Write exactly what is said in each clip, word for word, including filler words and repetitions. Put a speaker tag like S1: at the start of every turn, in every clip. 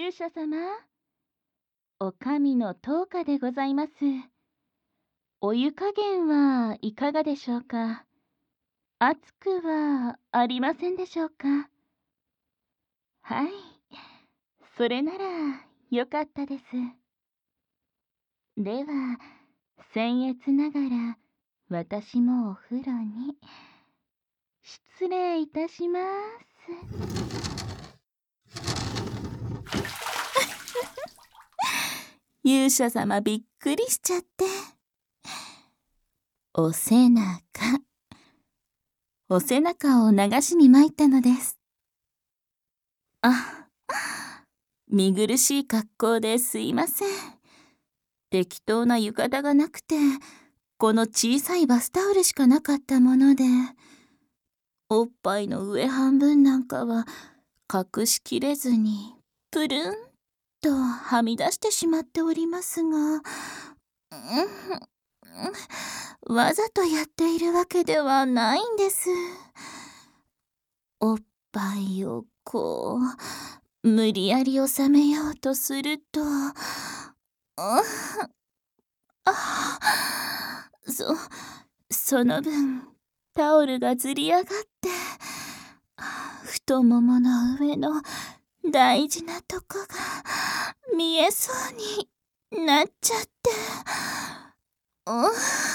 S1: 勇者様、お上の灯火でございます。お湯加減はいかがでしょうか。熱くはありませんでしょうか。はい、それならよかったです。では、僭越ながら私もお風呂に失礼いたします勇者様びっくりしちゃって。お背中お背中を流しに参ったのです。あ、見苦しい格好ですいません。適当な浴衣がなくて、この小さいバスタオルしかなかったもので、おっぱいの上半分なんかは隠しきれずにプルンとはみ出してしまっておりますが、うん、わざとやっているわけではないんです。おっぱいをこう無理やり収めようとすると、あそその分タオルがずり上がって、太ももの上の大事なとこが見えそうになっちゃって、うっ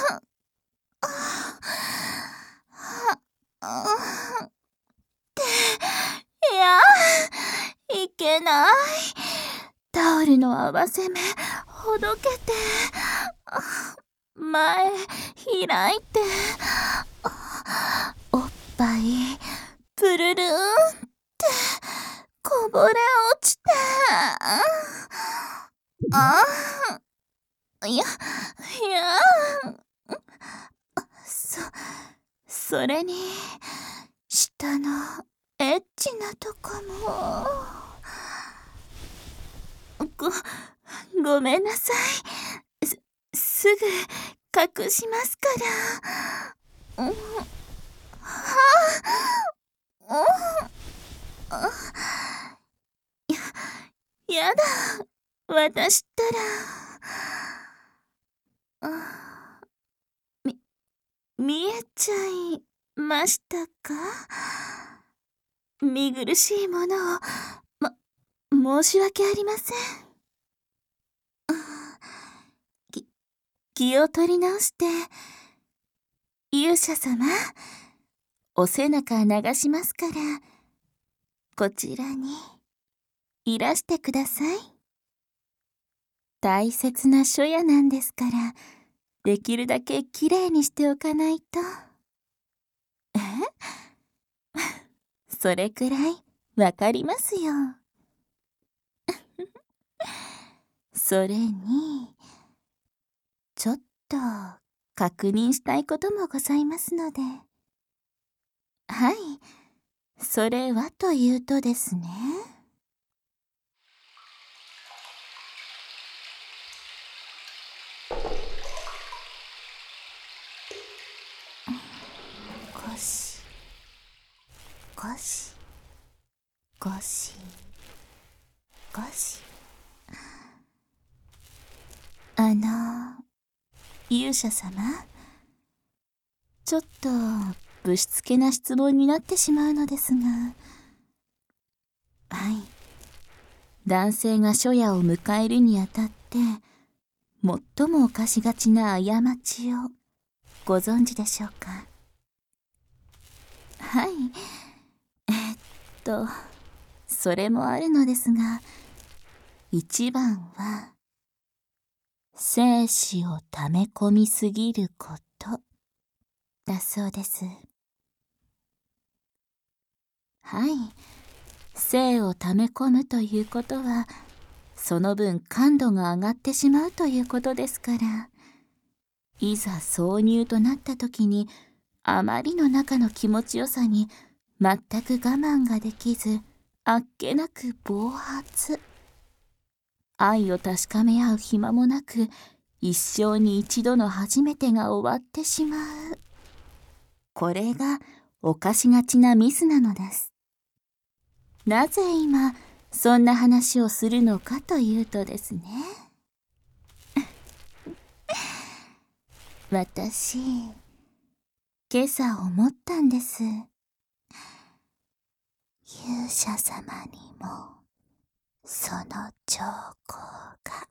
S1: っていやいけない。タオルの合わせ目ほどけて、前開いて、おっぱいプルルンってこぼれ落ちて、あいやいやそそれに下のエッチなとこもごごめんなさい。すすぐ隠しますから。うん、はあ、うん、ややだ、私ったら、み見えちゃいましたか。見苦しいものを、ま、申し訳ありません。き気を取り直して、勇者様、お背中流しますから、こちらにいらしてください。大切な初夜なんですから、できるだけきれいにしておかないと。えそれくらいわかりますよ。それに、ちょっと確認したいこともございますので。はい、それはというとですね。ゴシゴシゴシゴシ。あの勇者様、ちょっとぶしつけな質問になってしまうのですが、はい、男性が初夜を迎えるにあたって最も犯しがちな過ちをご存知でしょうか。はい、えー、っとそれもあるのですが、一番は精子を溜め込みすぎることだそうです。はい、精を溜め込むということは、その分感度が上がってしまうということですから、いざ挿入となった時に、あまりの中の気持ちよさに全く我慢ができず、あっけなく暴発。愛を確かめ合う暇もなく、一生に一度の初めてが終わってしまう。これが犯しがちなミスなのです。なぜ今そんな話をするのかというとですね。私、今朝思ったんです。勇者様にも、その兆候が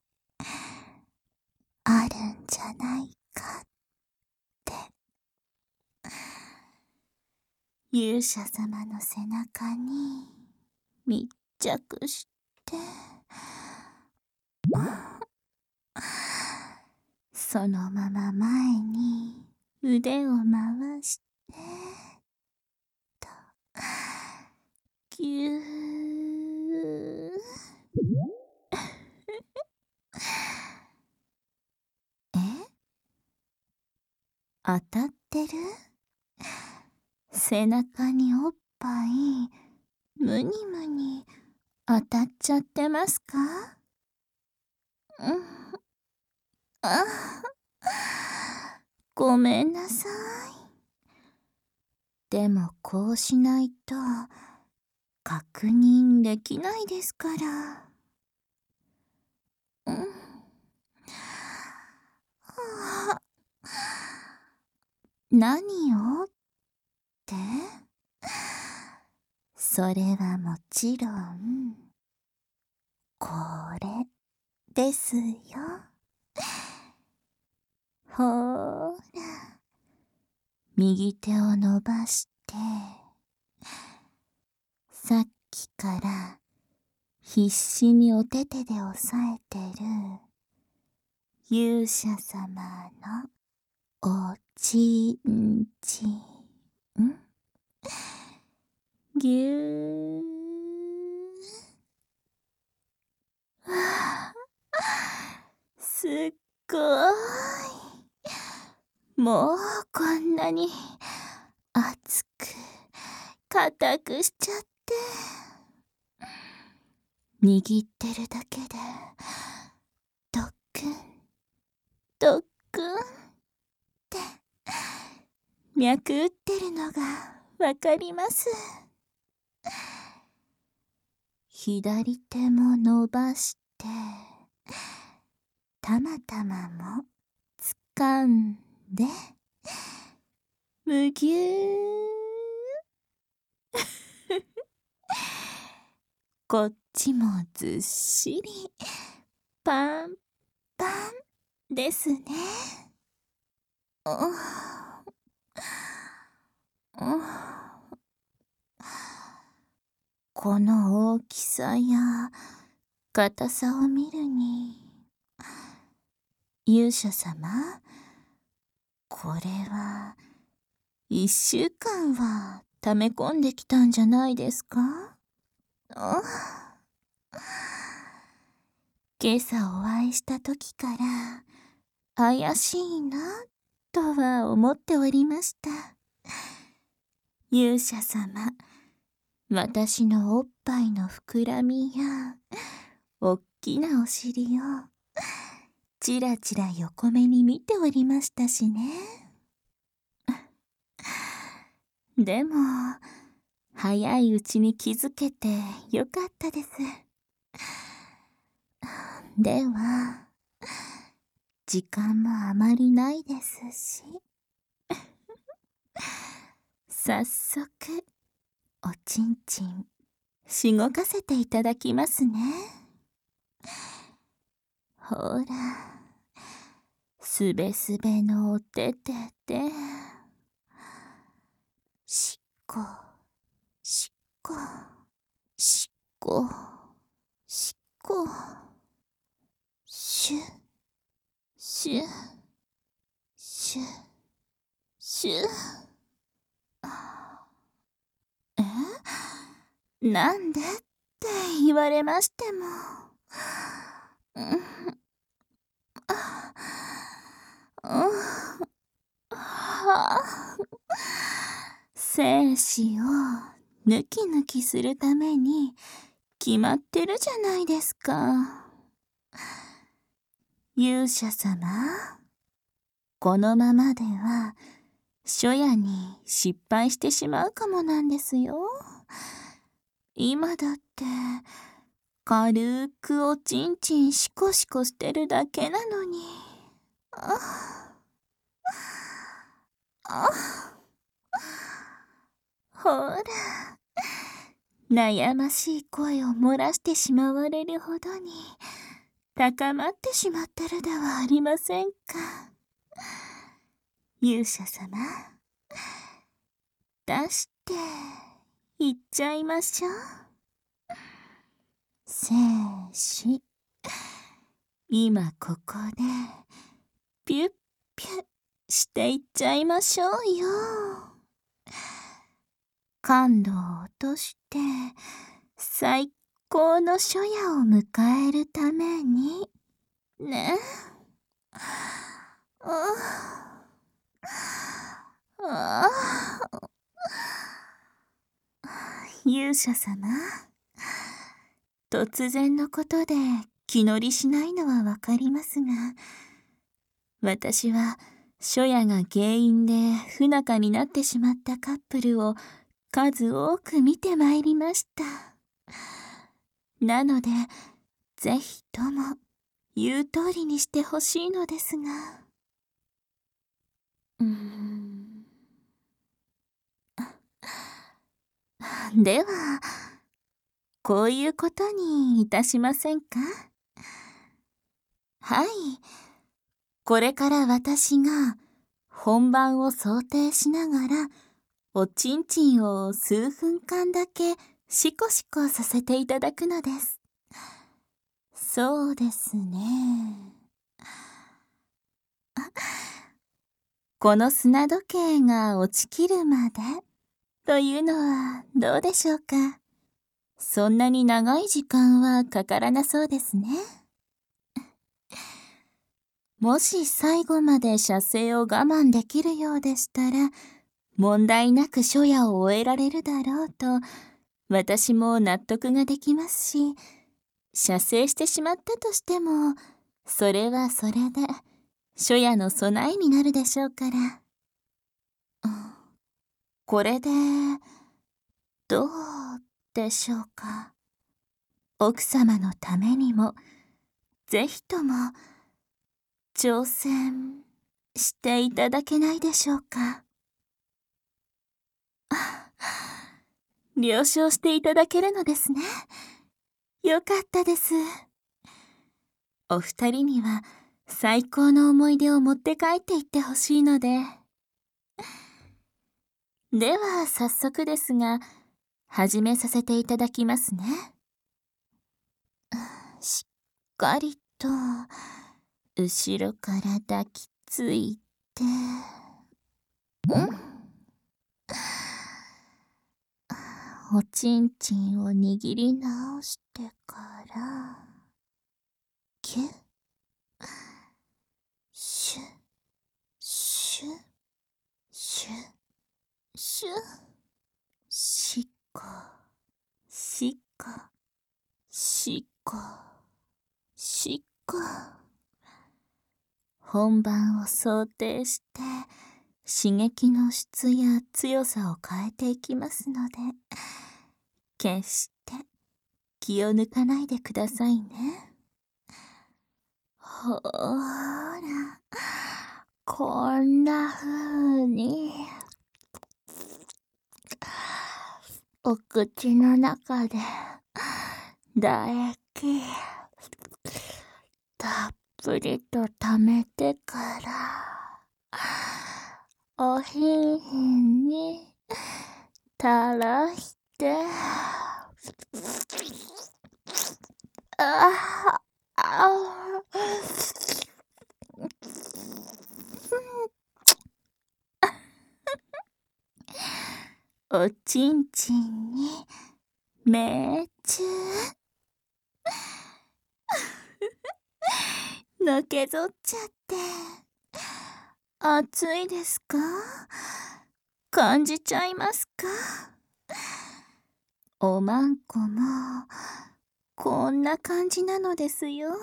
S1: あるんじゃないかって。勇者様の背中に密着して、そのまま前に腕を回して、と、ぎゅー。え？当たってる？背中におっぱい、むにむに当たっちゃってますか？うん。あ、ごめんなさい。でもこうしないと確認できないですから。うん。はあ、何をって？それはもちろん、これですよ。ほーら、右手を伸ばして、さっきから必死にお手手で押さえてる勇者様のおちんちん。ぎゅー。わあ、すっごーい。もうこんなに熱く固くしちゃって。握ってるだけでドックンドックンって脈打ってるのがわかります。左手も伸ばしてたまたまも掴んでむぎゅー。こっちもずっしりパンパンですね。ううこの大きさや硬さを見るに、勇者様、これは一週間は溜め込んできたんじゃないですか？今朝お会いした時から怪しいなとは思っておりました。勇者様、私のおっぱいの膨らみやおっきなお尻をちらちら横目に見ておりましたしね。でも早いうちに気づけてよかったです。では時間もあまりないですし、早速おちんちんしごかせていただきますね。ほら、すべすべのお手手でしっこしっこしっこしっこシュシュシュシュ。え？なんでって言われましても、うん、あ、うん、はあ、精子をヌキヌキするために決まってるじゃないですか。勇者様、このままでは初夜に失敗してしまうかもなんですよ。今だって軽くおちんちんシコシコしてるだけなのに。ああ、ほら、悩ましい声を漏らしてしまわれるほどに高まってしまってるではありませんか。勇者様、出していっちゃいましょう。静止。今ここでピュッピュッしていっちゃいましょうよ。感度を落として最高の初夜を迎えるためにね。ああ、勇者様、突然のことで気乗りしないのはわかりますが、私は初夜が原因で不仲になってしまったカップルを数多く見てまいりました。なので、ぜひとも言う通りにしてほしいのですが。うーん。では、こういうことにいたしませんか？はい。これから私が本番を想定しながら、おちんちんを数分間だけシコシコさせていただくのです。そうですね。この砂時計が落ちきるまでというのはどうでしょうか。そんなに長い時間はかからなそうですね。もし最後まで射精を我慢できるようでしたら、問題なく初夜を終えられるだろうと、私も納得ができますし、射精してしまったとしても、それはそれで初夜の備えになるでしょうから。これで、どうでしょうか。奥様のためにも、ぜひとも、挑戦していただけないでしょうか。了承していただけるのですね。よかったです。お二人には最高の思い出を持って帰っていってほしいので。では早速ですが、始めさせていただきますね。しっかりと後ろから抱きついて、おちんちんを握り直してから、キュッ、シュッ、シュッ、シュッ、シュッ、しこ、しこ、しこ、しこ。本番を想定して、刺激の質や強さを変えていきますので、決して気を抜かないでくださいね。ほーら、こんな風に、お口の中で唾液たっぷりと溜めてから、おひんひんに垂らして、ああおちんちんに命中。のけぞっちゃって。暑いですか？感じちゃいますか？おまんこもこんな感じなのですよ。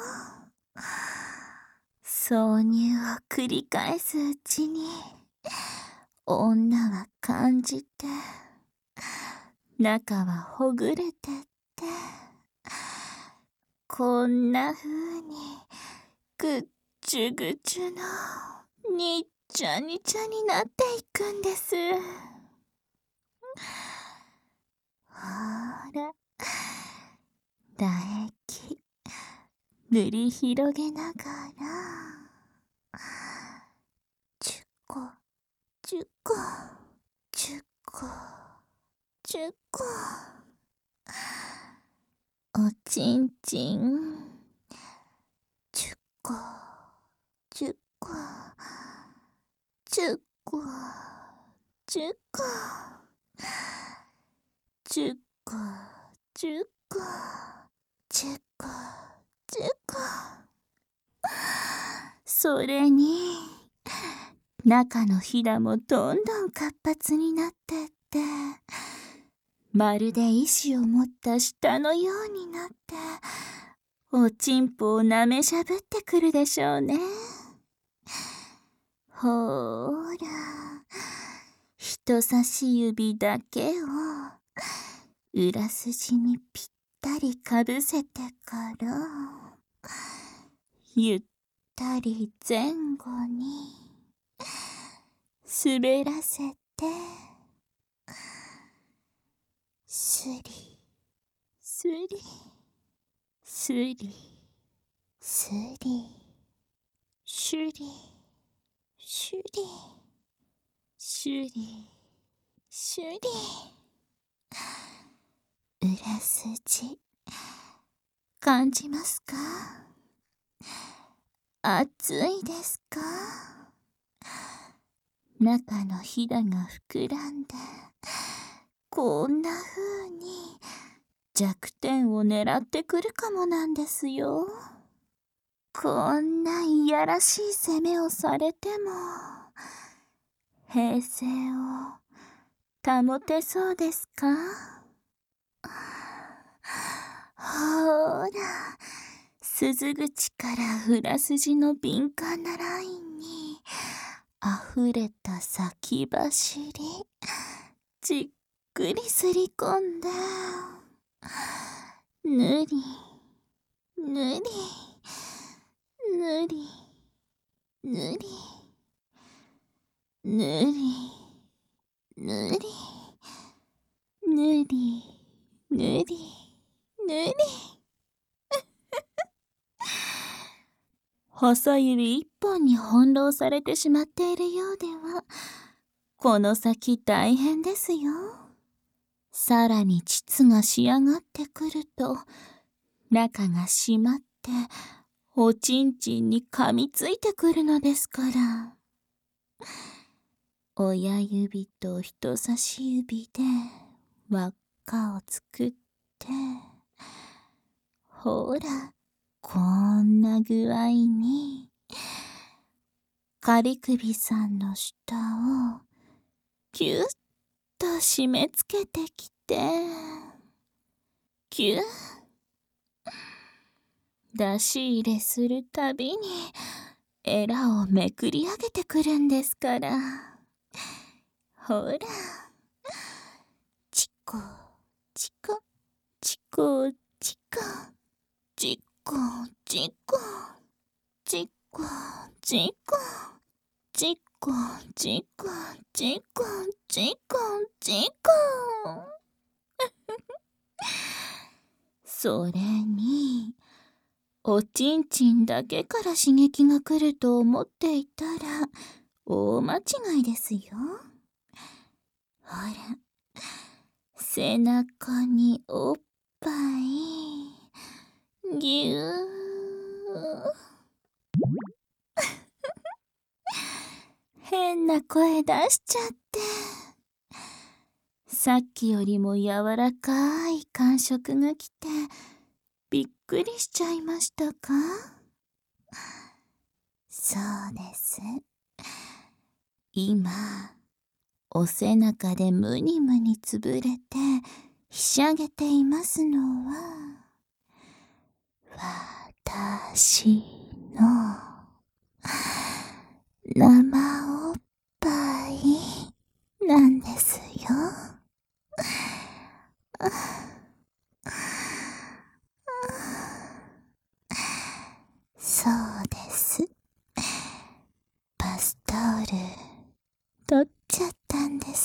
S1: 挿入を繰り返すうちに女は感じて、中はほぐれてって、 こんな風にぐっちゅぐちゅのにっちゃにちゃになっていくんです。ほら、唾液塗り広げながら、ちゅこちゅこちゅこちゅこ、おちんちんちゅこちゅこちゅこちゅこちゅこちゅこちゅこちゅこ、それに中のひだもどんどん活発になってって、まるで意志を持った舌のようになって、おちんぽをなめしゃぶってくるでしょうね。ほーら、人差し指だけを裏筋にぴったりかぶせてから、ゆったり前後に滑らせて、すりすりすりすりしゅりしゅりしゅりしゅり、裏筋感じますか？熱いですか？中のひだが膨らんで、こんな風に弱点を狙ってくるかもなんですよ。こんないやらしい攻めをされても平静を保てそうですか？ほーら、鈴口から裏筋の敏感なラインにあふれた先走り、じっくりすり込んで、ぬりぬりぬりぬりぬりぬりぬりぬりぬり細指一本に翻弄されてしまっているようでは、この先大変ですよ。さらに膣が仕上がってくると、中が締まっておちんちんに噛みついてくるのですから。親指と人差し指で輪っかを作って、ほら、こんな具合に仮首さんの下をぎゅっと締め付けてきて、ぎゅっ出し入れするたびにエラをめくり上げてくるんですから。ほら、チコチコチコチコチコチコチコチコチコチコチコチコチコそれにおちんちんだけから刺激が来ると思っていたら大間違いですよ。ほら、背中におっぱいぎゅー変な声出しちゃって、さっきよりも柔らかい感触が来てびっくりしちゃいましたか？そうです。今お背中でムニムニつぶれてひしゃげていますのは私の生おっぱいなんですよ。 タオル取っちゃったんです。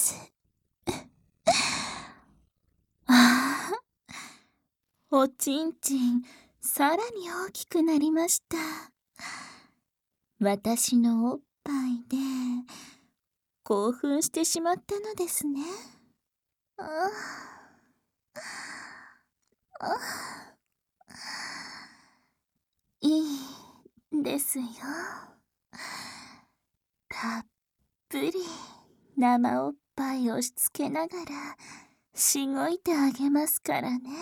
S1: ああ、おちんちんさらに大きくなりました。私のおっぱいで興奮してしまったのですね。ああ、あ、いいですよ。たっぷり生おっぱい押し付けながらしごいてあげますからね。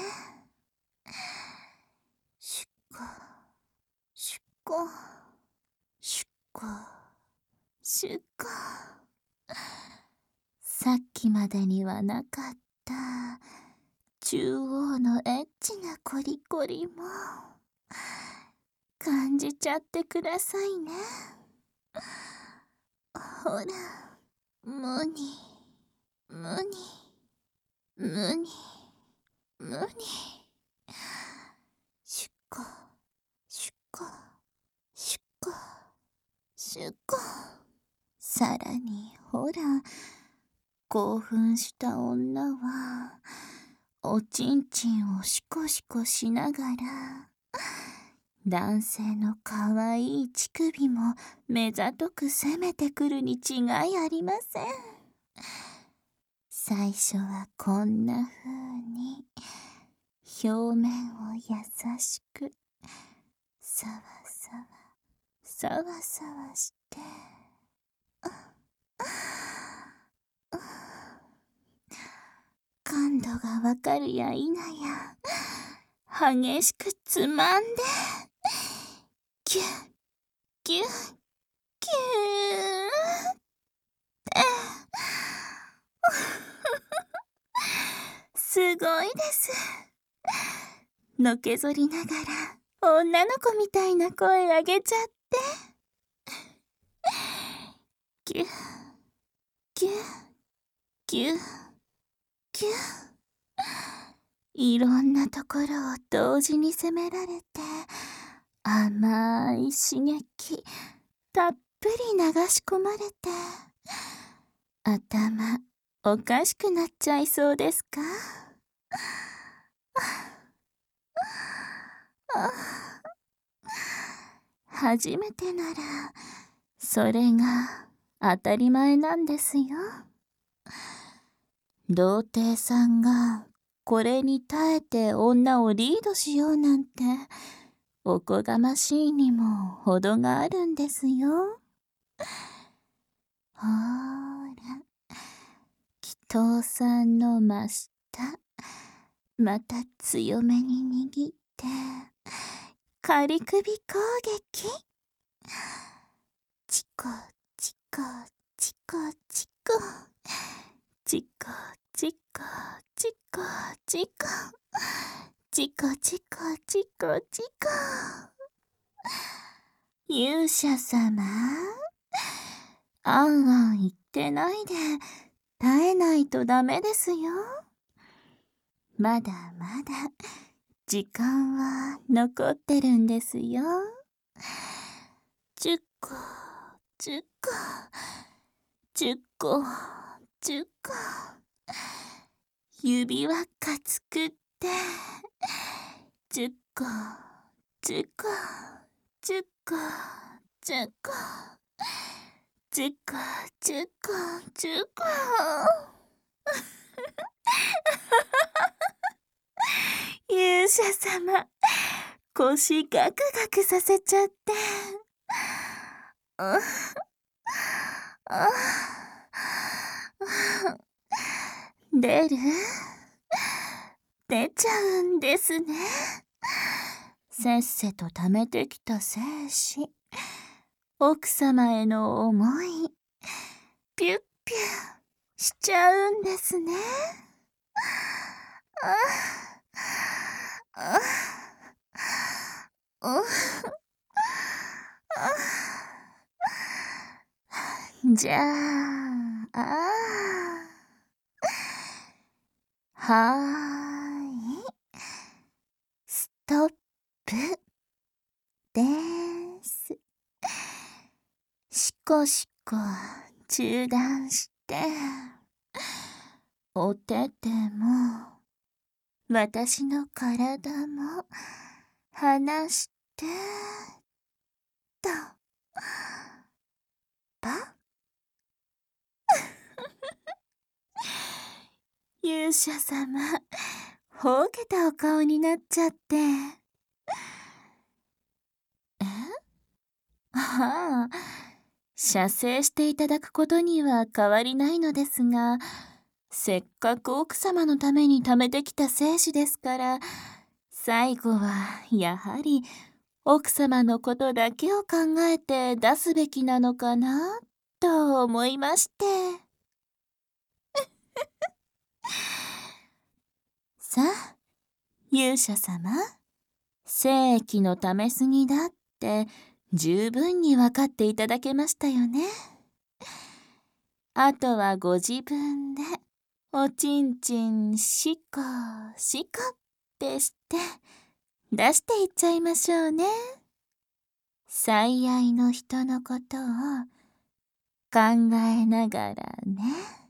S1: しゅっこしゅっこしゅっこしゅっこ。さっきまでにはなかった中央のエッチなコリコリも感じちゃってくださいね。ほら、無に無に無に無に。しゅっこしゅっこしゅっこしゅっこ。さらにほら、興奮した女はおちんちんをシコシコしながら男性のかわいい乳首も目ざとく攻めてくるに違いありません。最初はこんな風に表面を優しくさわさわさわさわして感度がわかるや否や激しくつまんでキュッキュッキューってすごいです。のけぞりながら女の子みたいな声上げちゃってキュッキュッキュッキュッ。いろんなところを同時に責められて甘い刺激たっぷり流し込まれて頭おかしくなっちゃいそうですか？初めてならそれが当たり前なんですよ。童貞さんがこれに耐えて女をリードしようなんておこがましいにも程があるんですよ。ほーら、祈祷さんの真下また強めに握って仮首攻撃。チコチコチコチコチコチコチコチコチコチコチコチコ。勇者様、あんあん言ってないで耐えないとダメですよ。まだまだ時間は残ってるんですよ。じゅっこじゅっこじゅっこじゅっこ指輪っか作ってじゅっこじゅっこじゅっこじゅっこじゅっこじゅっこじゅっこ。勇者様、腰ガクガクさせちゃってああ出る出ちゃうんですね。せっせと貯めてきた精子、奥様への思いピュッピュッしちゃうんですね。あああじゃあ、あはーい、ストップです。しこしこ中断して、お手手も私の体も離してと。パ勇者様、ほうけたお顔になっちゃって。えああ、射精していただくことには変わりないのですが、せっかく奥様のために貯めてきた精子ですから、最後はやはり奥様のことだけを考えて出すべきなのかなと思いまして。さあ、勇者様、精液のためすぎだって十分に分かっていただけましたよね。あとはご自分でおちんちんしこしこってして出していっちゃいましょうね。最愛の人のことを考えながらね。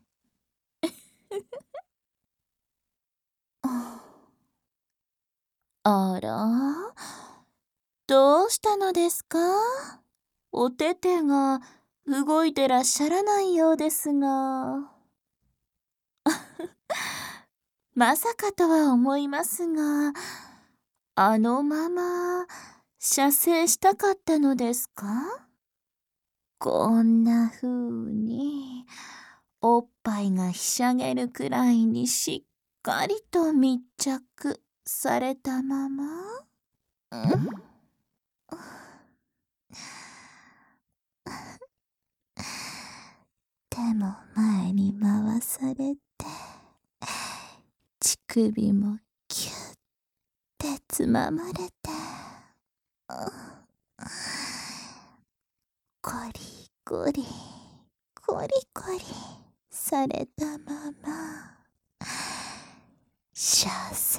S1: あら、どうしたのですか？お手手が動いてらっしゃらないようですが。まさかとは思いますが、あのまま射精したかったのですか？こんな風におっぱいがひしゃげるくらいにしっかりと密着されたまま、うん、手も前に回されて、乳首もキュッてつままれて、コリコリコリコリされたまま射精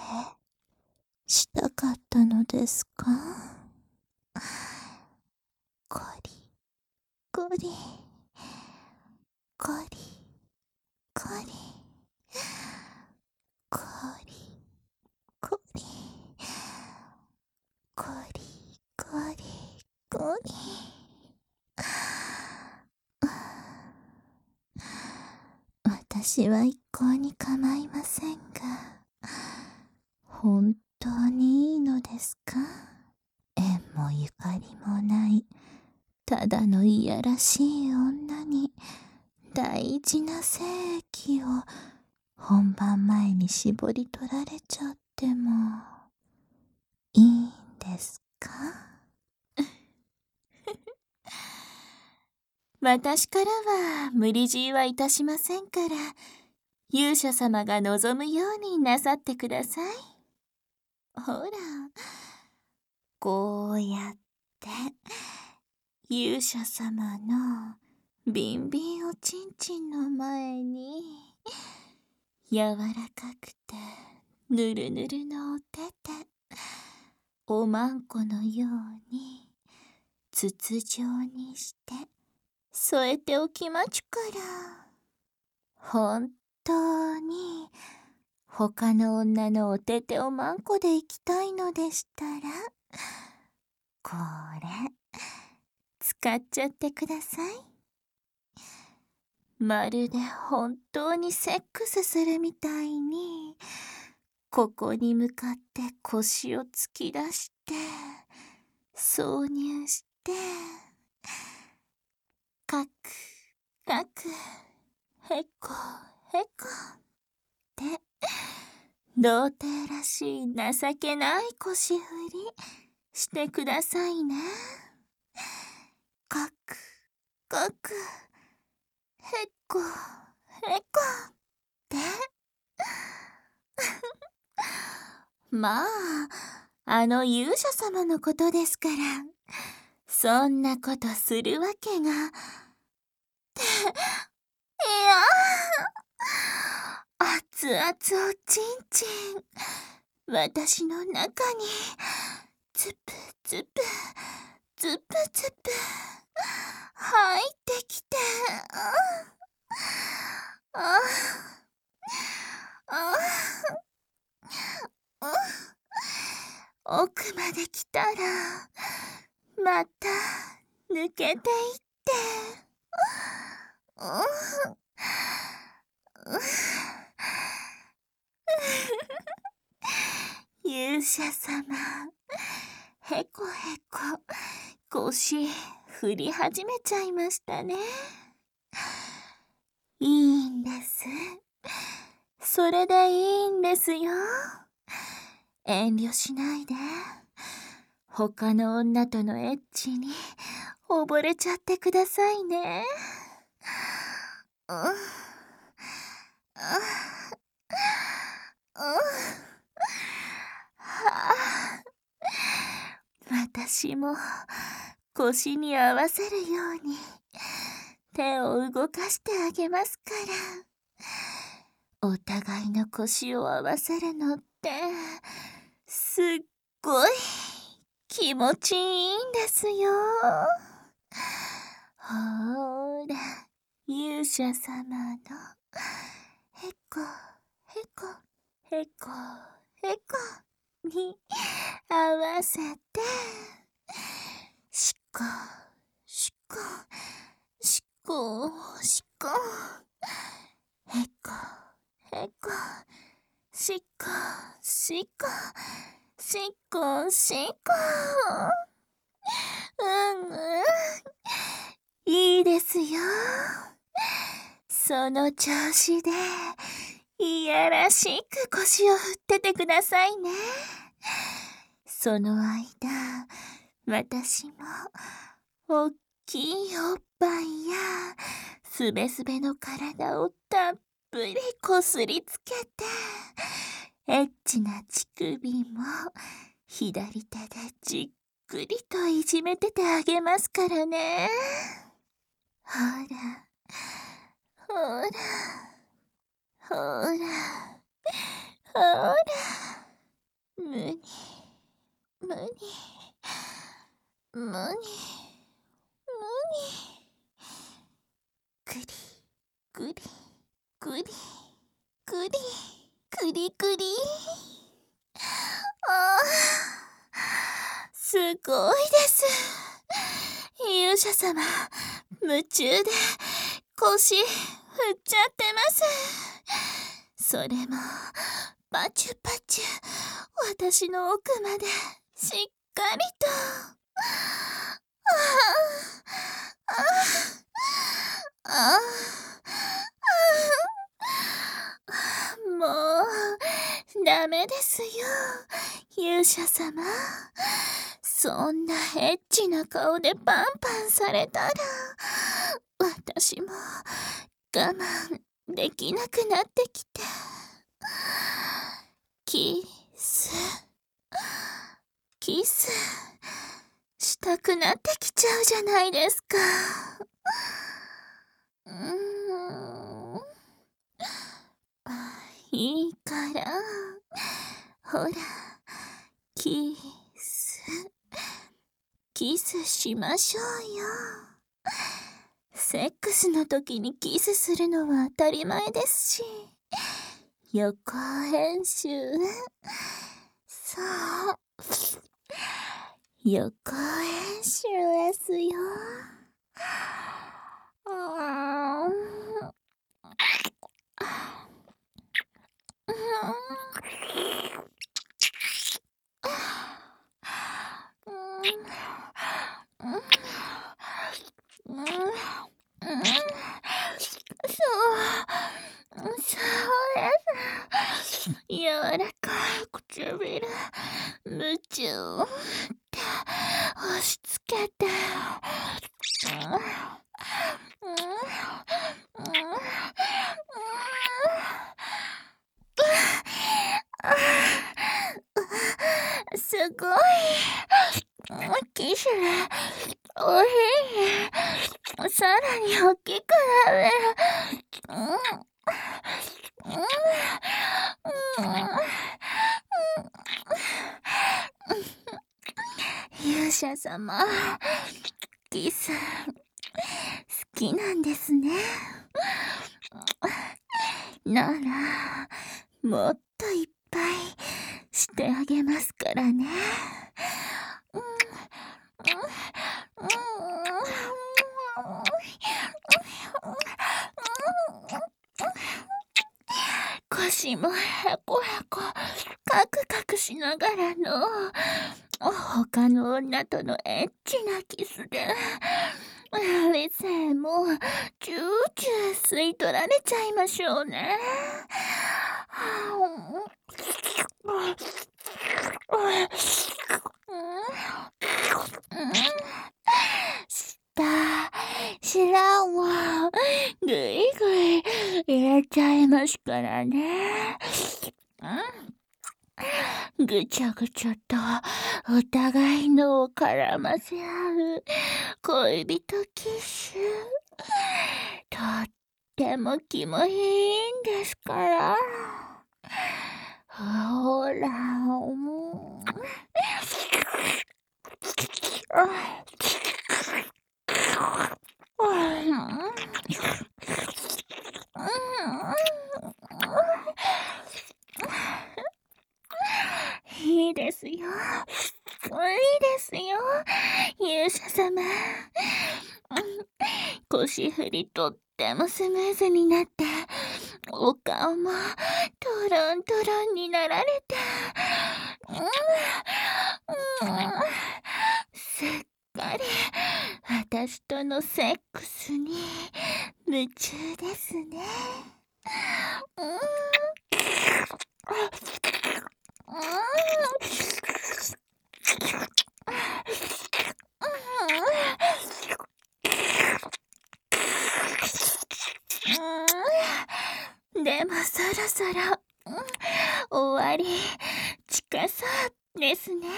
S1: したかったのですか？コリコリコリコリコリコリコリコリコリ。私は一向に構いませんが、本当にいいのですか？縁もゆかりもないただのいやらしい女に大事な精液を本番前に絞り取られちゃってもいいんですか？私からは無理強いはいたしませんから、勇者様が望むようになさってください。ほら、こうやって勇者様のビンビンおちんちんの前に柔らかくてぬるぬるのお手手、おまんこのように筒状にして添えておきまちゅから。本当に他の女のお手手をまんこで行きたいのでしたら、これ使っちゃってください。まるで本当にセックスするみたいに、ここに向かって腰を突き出して挿入して、カクカクへこへこって童貞らしい情けない腰振りしてくださいね。カクカクへこへこってまあ、あの勇者様のことですから、そんなことするわけが。っていやー、熱々おちんちん私の中につぷつぷつぷつぷ入ってきしたらまた抜けていってうん勇者様、へこへこ腰振り始めちゃいましたね。いいんです。それでいいんですよ。遠慮しないで。他の女とのエッチに溺れちゃってくださいね。うん、うん、うん、はあ、私も腰に合わせるように手を動かしてあげますから。お互いの腰を合わせるのってすっごい気持ちいいんですよ。ほーら、勇者様のへこへこへこへこに合わせてしこしこしこしこへこへこしこしこしこしこうんうんいいですよ。その調子でいやらしく腰を振っててくださいね。その間私もおっきいおっぱいやすべすべの体をたっぷりこすりつけてエッチな乳首も左手でじっくりといじめててあげますからね。ほらほらほらほらむにむにむにむにくりくりくりくりくりくりあーすごいです。勇者様夢中で腰振っちゃってます。それもパチュパチュ私の奥までしっかりとあああああもうダメですよ勇者様。そんなエッチな顔でパンパンされたら私も我慢できなくなってきてキスキスしたくなってきちゃうじゃないですか。うーんいいからほらキスキスしましょうよ。セックスの時にキスするのは当たり前ですし予行演習そう予行演習ですよ。あ柔らかい唇夢中って押し付けてすごいキスおいしいさらに大きくなる勇者様キス好きなんですね。ならもっといっぱいしてあげますからね。 腰もへこへこカクカクしながらの他の女とのエッチなキスで理性もチューチュー吸い取られちゃいましょうね。した知らんわぐいぐい入れちゃいますからね。ぐちゃぐちゃとお互いのを絡ませ合う恋人キス、とっても気もいいんですから。ほら、もう。いいですよ。いいですよ。勇者様。腰振りとってもスムーズになって、お顔もトロントロンになられて、うんうん、すっかり私とのセックスに夢中ですね。うんでもそろそろ、うん、終わり近そうですね。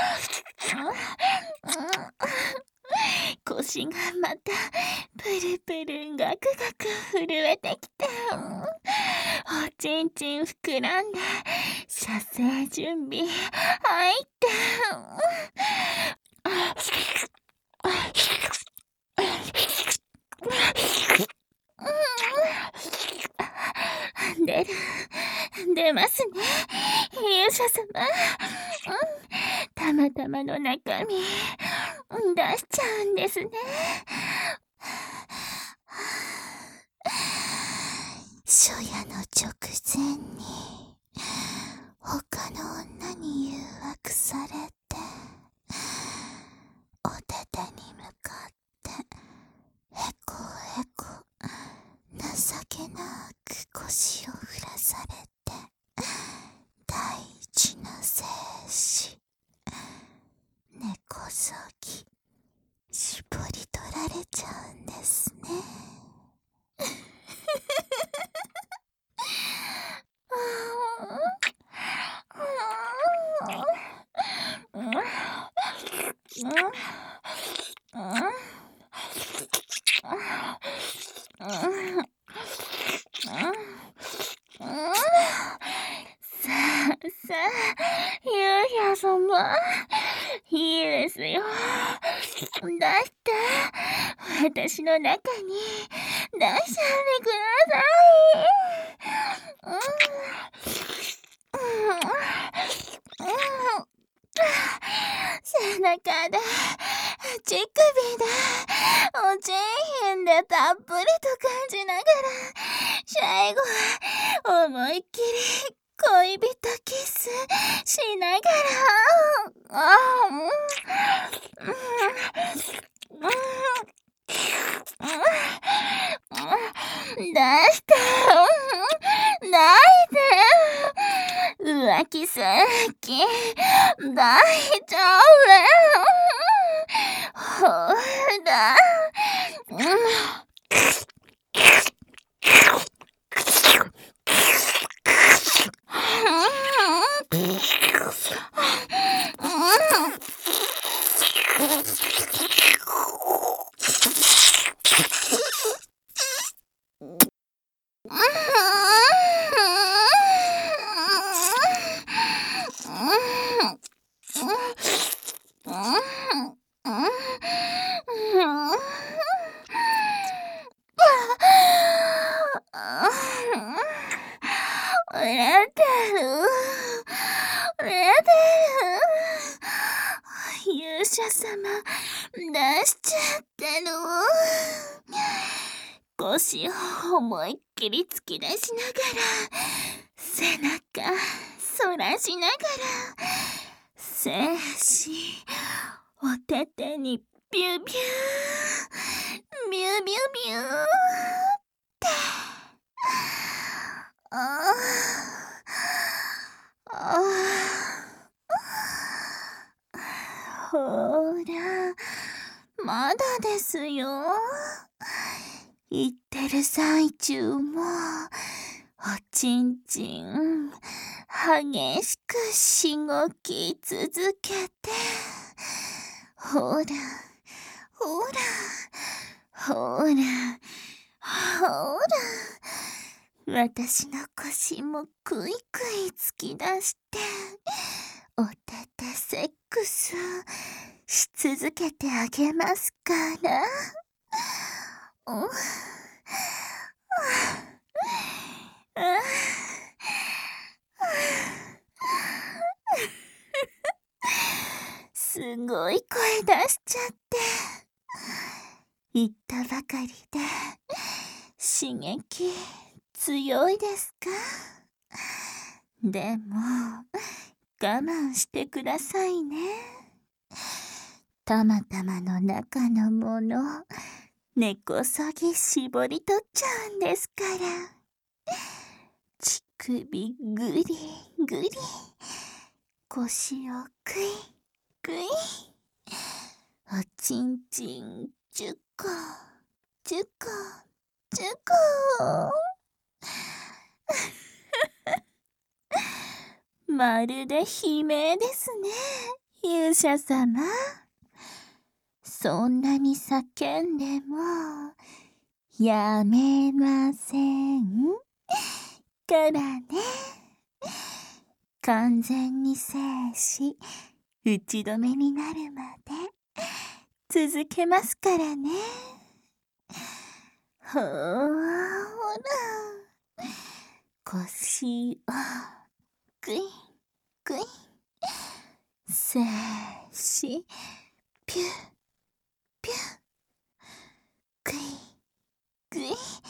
S1: 腰がまたプルプルガクガク震えてきて、おちんちん膨らんで射精準備入って出る出ますね、勇者様。たまたまの中身出しちゃうんですね。初夜の直前に他の女に誘惑されて、お手手に向かってへこへこ情けなく腰を振らされて、大事な精子根こそぎ絞り取られちゃうんですね。さあさあ、勇者様、いいですよ。出して、私の中に出しちゃってください。背中で、乳首で、おちんひんでたっぷりと感じながら、最後は思いっきり恋人キスしながら、あうん出して泣いて浮気せっき抱いちゃうね。ほら、うん売れてる売れてる勇者様出しちゃってる。 腰を思いっきり突き出しながら、背中反らしながら、静止お手手にビュービュービュービュービューってああああほらまだですよ。言ってる最中もおちんちん激しくしごき続けて、ほらほらほらほら、私の腰もクイクイ突き出してお手手セックスし続けてあげますから。うん、すごい声出しちゃって。言ったばかりで刺激強いですか？でも我慢してくださいね。たまたまの中のもの根こそぎ絞り取っちゃうんですから。乳首ぐりぐり、腰をクイクイ、おちんちんじゅっこじゅっこじゅっこまるで悲鳴ですね、勇者様。そんなに叫んでもやめませんからね。完全に静止打ち止めになるまで続けますからね。ほーら、腰をグイグイ、静止ピュッピュッ、グイグイ。